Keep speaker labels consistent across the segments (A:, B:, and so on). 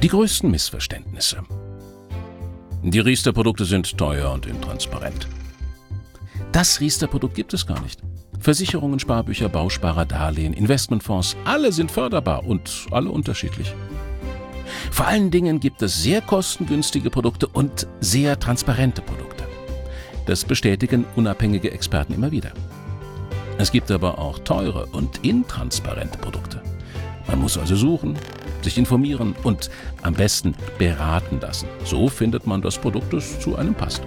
A: Die größten Missverständnisse. Die Riester-Produkte sind teuer und intransparent. Das Riester-Produkt gibt es gar nicht. Versicherungen, Sparbücher, Bausparer, Darlehen, Investmentfonds, alle sind förderbar und alle unterschiedlich. Vor allen Dingen gibt es sehr kostengünstige Produkte und sehr transparente Produkte. Das bestätigen unabhängige Experten immer wieder. Es gibt aber auch teure und intransparente Produkte. Man muss also suchen, sich informieren und am besten beraten lassen. So findet man das Produkt, das zu einem passt.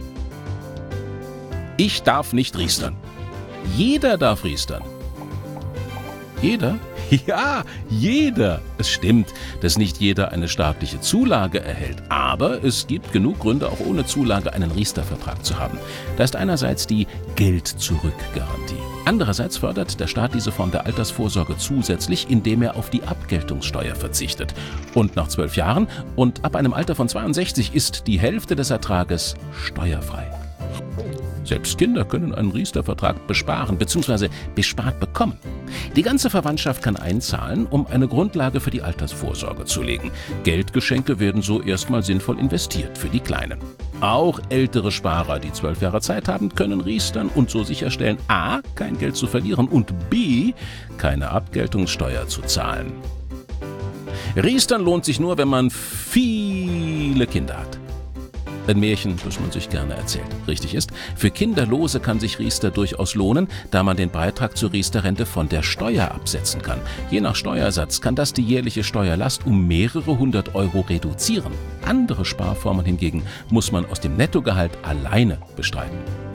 A: Ich darf nicht riestern. Jeder darf riestern. Jeder? Ja, jeder. Es stimmt, dass nicht jeder eine staatliche Zulage erhält. Aber es gibt genug Gründe, auch ohne Zulage einen Riester-Vertrag zu haben. Da ist einerseits die Geld-Zurück-Garantie. Andererseits fördert der Staat diese Form der Altersvorsorge zusätzlich, indem er auf die Abgeltungssteuer verzichtet. Und nach 12 Jahren und ab einem Alter von 62 ist die Hälfte des Ertrages steuerfrei. Selbst Kinder können einen Riester-Vertrag besparen bzw. bespart bekommen. Die ganze Verwandtschaft kann einzahlen, um eine Grundlage für die Altersvorsorge zu legen. Geldgeschenke werden so erstmal sinnvoll investiert für die Kleinen. Auch ältere Sparer, die 12 Jahre Zeit haben, können riestern und so sicherstellen, a. kein Geld zu verlieren und b. keine Abgeltungssteuer zu zahlen. Riestern lohnt sich nur, wenn man viele Kinder hat. Ein Märchen, das man sich gerne erzählt. Richtig ist, für Kinderlose kann sich Riester durchaus lohnen, da man den Beitrag zur Riester-Rente von der Steuer absetzen kann. Je nach Steuersatz kann das die jährliche Steuerlast um mehrere 100 € reduzieren. Andere Sparformen hingegen muss man aus dem Nettogehalt alleine bestreiten.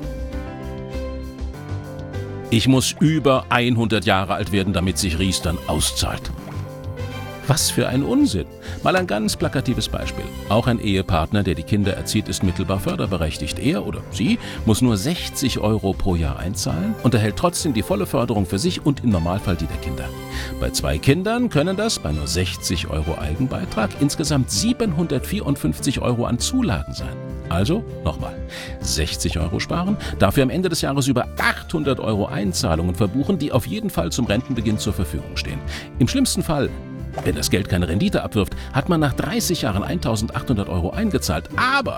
A: Ich muss über 100 Jahre alt werden, damit sich Riestern auszahlt. Was für ein Unsinn! Mal ein ganz plakatives Beispiel. Auch ein Ehepartner, der die Kinder erzieht, ist mittelbar förderberechtigt. Er oder sie muss nur 60 € pro Jahr einzahlen und erhält trotzdem die volle Förderung für sich und im Normalfall die der Kinder. Bei 2 Kindern können das bei nur 60 € Eigenbeitrag insgesamt 754 € an Zulagen sein. Also, nochmal, 60 € sparen, dafür am Ende des Jahres über 800 € Einzahlungen verbuchen, die auf jeden Fall zum Rentenbeginn zur Verfügung stehen. Im schlimmsten Fall, wenn das Geld keine Rendite abwirft, hat man nach 30 Jahren 1.800 € eingezahlt, aber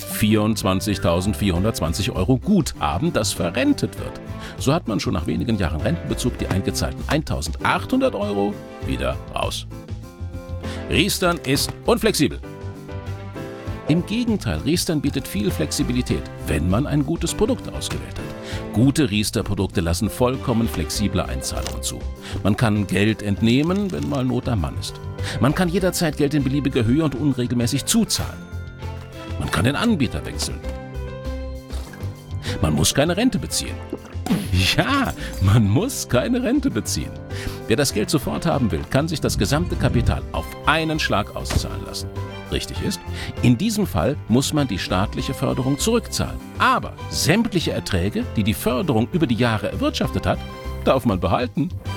A: 24.420 € Guthaben, das verrentet wird. So hat man schon nach wenigen Jahren Rentenbezug die eingezahlten 1.800 € wieder raus. Riestern ist unflexibel. Im Gegenteil, Riestern bietet viel Flexibilität, wenn man ein gutes Produkt ausgewählt hat. Gute Riester-Produkte lassen vollkommen flexible Einzahlungen zu. Man kann Geld entnehmen, wenn mal Not am Mann ist. Man kann jederzeit Geld in beliebiger Höhe und unregelmäßig zuzahlen. Man kann den Anbieter wechseln. Man muss keine Rente beziehen. Ja, man muss keine Rente beziehen. Wer das Geld sofort haben will, kann sich das gesamte Kapital auf einen Schlag auszahlen lassen. Richtig ist, in diesem Fall muss man die staatliche Förderung zurückzahlen. Aber sämtliche Erträge, die die Förderung über die Jahre erwirtschaftet hat, darf man behalten.